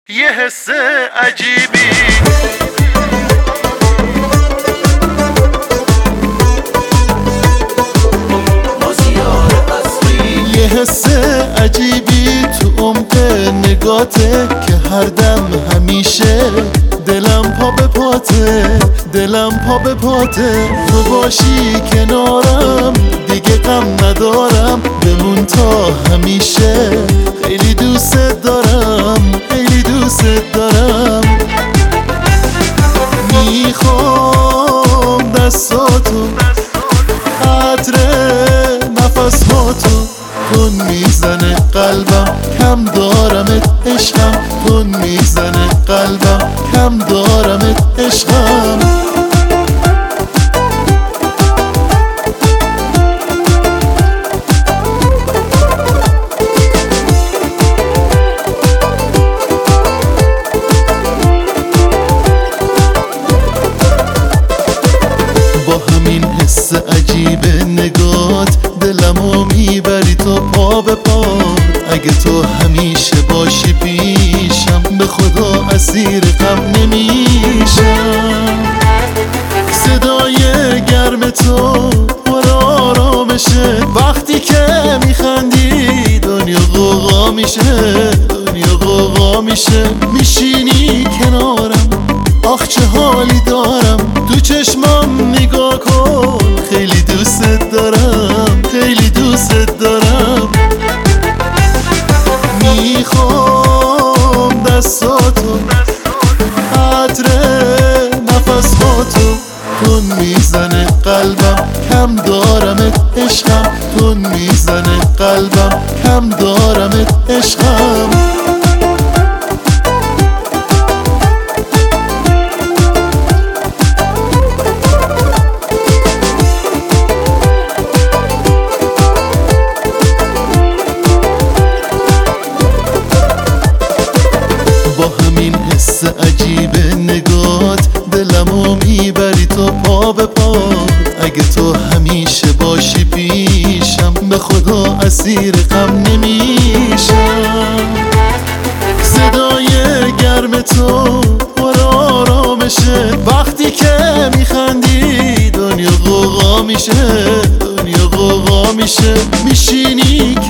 یه حس عجیبی یه حس عجیبی تو عمق نگاته که هر دم همیشه دلم پا به پاته، دلم پا به پاته. تو باشی کنارم دیگه غم ندارم، بمون تا همیشه. خیلی دوست دارم، خیلی دوست دارم. میخوام دستاتو، عطر نفساتو. تون میزنه قلبم، کم دارمت عشقم. تون میزنه قلبم، کم دارمت عشقم. با همین حس عجیب نگات دلمو میبری تو پا به پا. اگه تو همیشه باشی پیشم، به خدا اسیر غم نمیشم. صدای گرم تو پر آرامشه، وقتی که میخندی دنیا غوغا میشه، دنیا غوغا میشه. میشینی کنارم، آخ چه حالی دارم. تو چشمام نگاه کن، خیلی دوست دارم، خیلی دوست دارم. میخوام دستاتو، عطر نفساتو. تون میزنه قلبم، کم دارمت عشقم. تون میزنه قلبم، کم دارمت عشقم. حس عجیب نگات دلمو میبری تو پا به پا. اگه تو همیشه باشی پیشم، به خدا اسیر غم نمیشم. صدای گرم تو پر آرامشه، وقتی که میخندی دنیا غوغا میشه، دنیا غوغا میشه. میشینی